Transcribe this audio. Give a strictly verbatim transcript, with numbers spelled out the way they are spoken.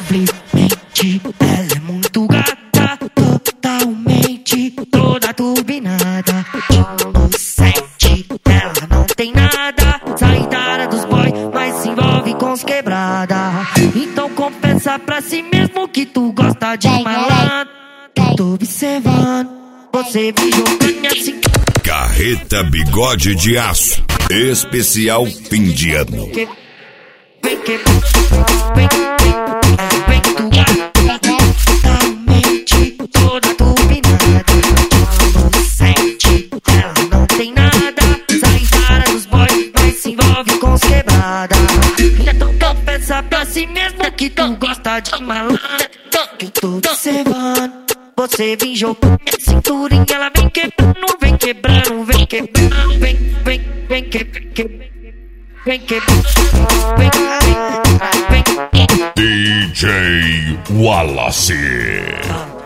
simplesmente ela é muito gata, totalmente toda turbinada. Inocente, ela não tem nada, sai da área dos boys, mas se envolve com os quebrada. Então confessa pra si mesmo que tu gosta de malandro. Tô observando, você me jogando assim. Carreta Bigode de Aço, especial fim de ano. Vem que, vem, vem tu totalmente toda turbinada. Inocente, ela não tem nada, sai da área dos boys, mas se envolve com os quebrada. Então confessa pra si mesmo que tu gosta de malandro. Que eu tô observando, você vem jogando minha cinturinha, ela vem quebrando, vem quebrando, vem quebrando, vem, vem, vem quebrando, vem quebrando, vem, vem, vem. D J Wallace.